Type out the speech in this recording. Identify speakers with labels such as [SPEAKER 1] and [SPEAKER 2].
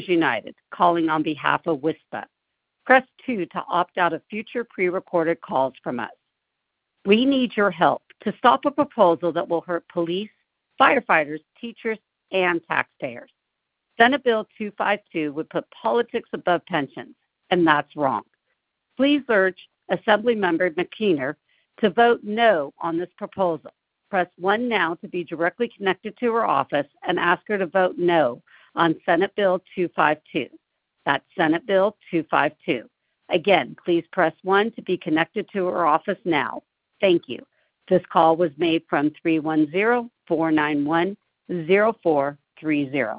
[SPEAKER 1] United, calling on behalf of WISPA. Press 2 to opt out of future pre-recorded calls from us. We need your help to stop a proposal that will hurt police, firefighters, teachers, and taxpayers. Senate Bill 252 would put politics above pensions, and that's wrong. Please urge Assemblymember McKeener to vote no on this proposal. Press 1 now to be directly connected to her office and ask her to vote no on Senate Bill 252. That's Senate Bill 252. Again, please press 1 to be connected to her office now. Thank you. This call was made from 310-491-0430.